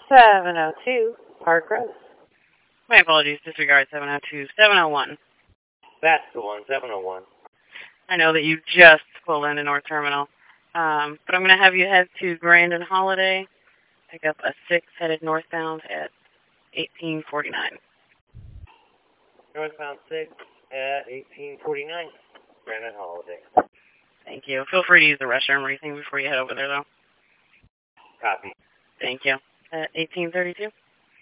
702 Park Road. My apologies, disregard 702, 701. That's the one, 701. I know that you just pulled into North Terminal, but I'm going to have you head to Grand and Holiday, pick up a 6 headed northbound at 1849. Northbound 6 at 1849, Grand and Holiday. Thank you. Feel free to use the restroom or anything before you head over there, though. Copy. Thank you. At 1832?